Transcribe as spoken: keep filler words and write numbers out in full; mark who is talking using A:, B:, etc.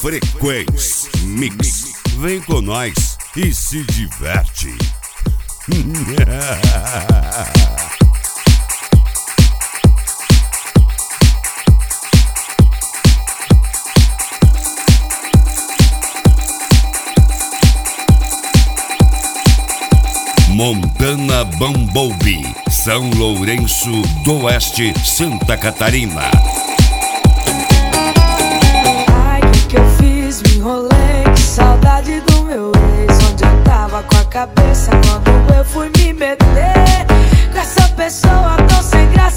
A: Frequência Mix. Vem com nós e se diverte. Montana Bumblebee, São Lourenço do Oeste, Santa Catarina.
B: Ai, que que eu fiz? Me enrolei, que saudade do meu ex. Onde eu tava com a cabeça quando eu fui me meter com essa pessoa tão sem graça.